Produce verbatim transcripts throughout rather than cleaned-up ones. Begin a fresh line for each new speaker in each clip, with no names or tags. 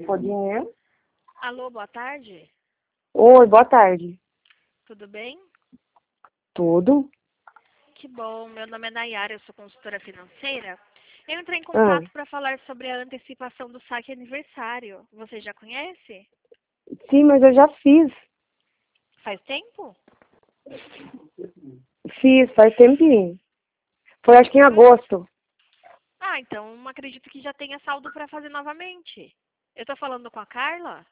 por dinheiro.
Alô, boa tarde.
Oi, boa tarde.
Tudo bem?
Tudo?
Que bom. Meu nome é Nayara, eu sou consultora financeira. Eu entrei em
Ah,
contato para falar sobre a antecipação do saque aniversário. Você já conhece?
sim, mas eu já fiz.
Faz tempo?
Fiz, faz tempinho. Foi acho que em agosto.
Ah, então acredito que já tenha saldo para fazer novamente. Eu tô falando com a Carla?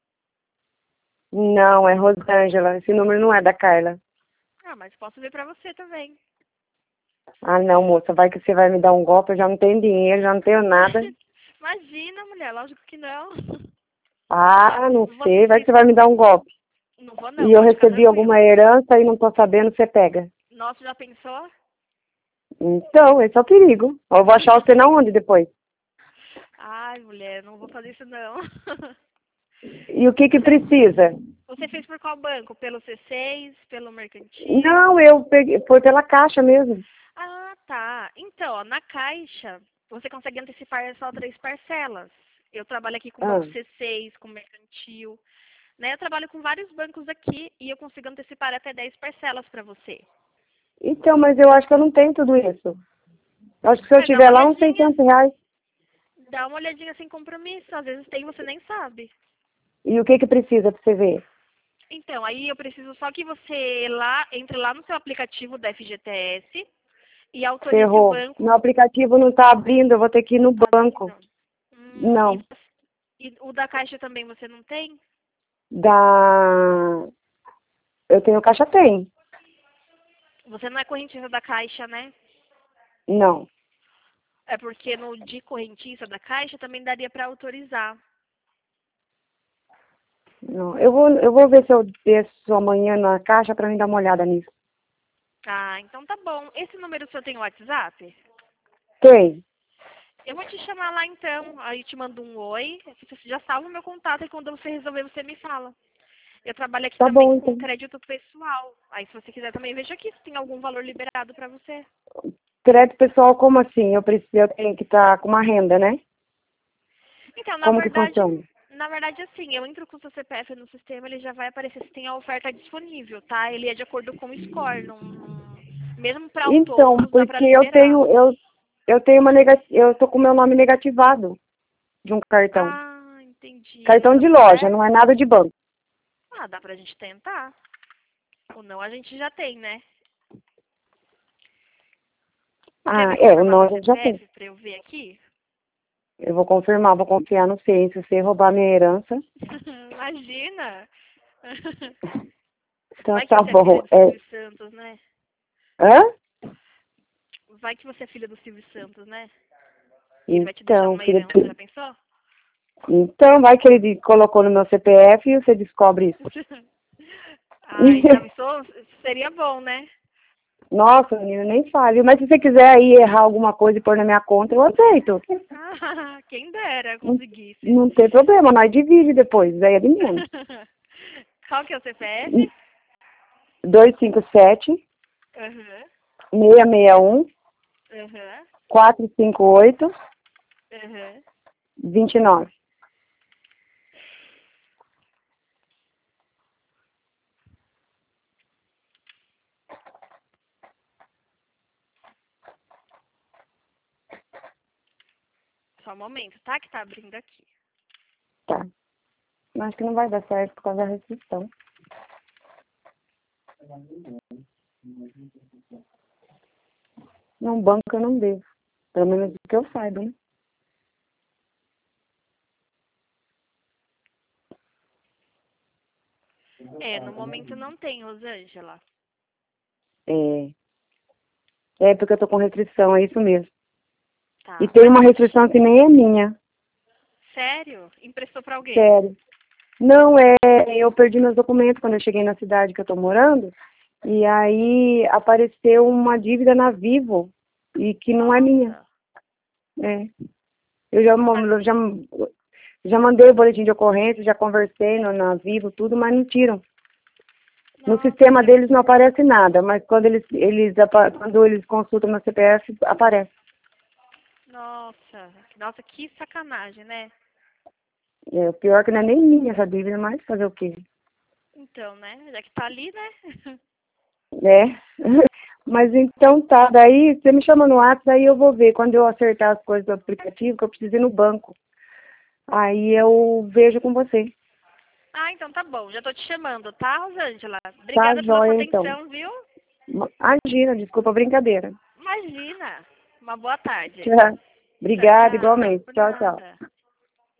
Não, é Rosângela. Esse número não é da Carla.
Ah, mas posso ver para você também.
Ah, não, moça, vai que você vai me dar um golpe, eu já não tenho dinheiro, já não tenho nada.
Imagina, mulher, lógico que não.
Ah, não
Você
sei, vai que
fez
você vai
por...
me dar um golpe.
Não vou
E
não,
eu
pode ficar
recebi alguma
tranquila.
herança e não tô sabendo, você pega.
Nossa, já pensou?
Então, esse é o perigo. Eu vou achar você na onde depois?
Ai, mulher, não vou fazer isso não.
E o que que
Você,
precisa?
você fez por qual banco? Pelo C seis, pelo Mercantil?
Não, eu peguei, foi pela caixa mesmo.
Ah, tá. Então, ó, na Caixa, você consegue antecipar só três parcelas. Eu trabalho aqui com o
Ah,
Banco C seis, com o Mercantil, né? Eu trabalho com vários bancos aqui e eu consigo antecipar até dez parcelas para você.
então, mas eu acho que eu não tenho tudo isso. Eu acho que se eu
Mas dá
tiver
uma
lá uns
olhadinha,
seiscentos reais.
dá uma olhadinha sem compromisso. Às vezes tem, você nem sabe.
E o que que precisa pra você ver?
Então, aí eu preciso só que você lá entre lá no seu aplicativo da F G T S e autorize o
Ferrou.
banco.
Meu aplicativo não tá abrindo, eu vou ter que ir no
Não tá
banco.
abrindo? Hum, e,
Não.
você- e o da Caixa também você não tem?
Da... Eu tenho caixa tem.
Você não é correntista da Caixa, né?
Não.
É porque no de correntista da Caixa também daria para autorizar.
Não. Eu vou, eu vou ver se eu desço amanhã na caixa pra mim dar uma olhada nisso.
Ah, então tá bom. Esse número seu tem WhatsApp?
Tem.
Eu vou te chamar lá então. Aí te mando um oi. Você já salva o meu contato e quando você resolver você me fala. Eu trabalho aqui
Tá
também
bom,
com
então.
crédito pessoal. Aí se você quiser também veja aqui se tem algum valor liberado para você.
Crédito pessoal, como assim? Eu preciso, eu tenho que estar com uma renda, né?
Então, na
Como que
verdade,
funciona?
na verdade assim, eu entro com o seu C P F no sistema, ele já vai aparecer se tem a oferta disponível, tá? Ele é de acordo com o score, não, não- mesmo para
Então,
autônomos dá para
porque eu
liberar.
tenho, eu, eu tenho uma nega, eu tô com meu nome negativado de um cartão.
Ah, entendi. No
Cartão
seu
de loja,
C P F?
não é nada de banco.
Ah, dá pra gente tentar. Ou não, a gente já tem, né? Quer
Ah,
me
é, o
confirmar
nome a
seu
gente já tem.
C P F pra eu ver aqui?
Eu vou confirmar, vou confiar no C I, se você roubar minha herança.
Imagina!
Então
Vai que
tá
você é filha
bom.
do
É,
Silvio Santos, né?
hã?
Vai que você é filha do Silvio Santos, né? E ele vai te deixar
Então,
uma
filha,
herança, já pensou?
então vai que ele colocou no meu C P F e você descobre isso.
Ai, já pensou? Seria bom, né?
Nossa, menina, nem fale. Mas se você quiser aí errar alguma coisa e pôr na minha conta, eu aceito.
Ah, quem dera
Não,
conseguisse.
não tem problema, nós divide depois, daí é de menos.
Qual que é o C P F?
dois cinco sete,
Aham,
seis seis um,
aham,
quatro cinco oito,
aham.
dois nove.
Só um momento, tá? Que tá abrindo aqui.
Tá. Acho que não vai dar certo por causa da restrição. Não, banco eu não devo. Pelo menos o que eu saiba, né?
É, no momento não tem, Rosângela.
É, é porque eu tô com restrição, é isso mesmo. E
Tá,
tem
mas a
uma
gente...
restrição que nem é minha.
Sério? Emprestou pra alguém?
Sério. Não é, eu perdi meus documentos quando eu cheguei na cidade que eu tô morando. E aí apareceu uma dívida na Vivo e que não é minha.
Nossa.
É. Eu já, mo-
Mas,
eu já, já mandei o boletim de ocorrência, já conversei no, na Vivo, tudo, mas não tiram. No
nossa,
sistema
mas...
deles não aparece nada, mas quando eles, eles, apa- quando eles consultam meu C P F, aparece.
Nossa. Nossa, que sacanagem, né?
É, o pior é que não é nem minha essa dívida, mas fazer o quê?
Então, né? Já que tá ali, né?
É. Mas então tá, daí você me chama no WhatsApp, aí eu vou ver quando eu acertar as coisas do aplicativo, que eu preciso ir no banco. Aí eu vejo com você.
Ah, então tá bom. Já tô te chamando, tá, Rosângela?
Tá
Obrigada pela sua
jóia, então.
atenção, viu?
Imagina, desculpa a brincadeira.
Imagina. Uma boa tarde.
Tchau.
Tchau,
Obrigada,
tchau.
igualmente.
Por
Tchau, tchau.
nada.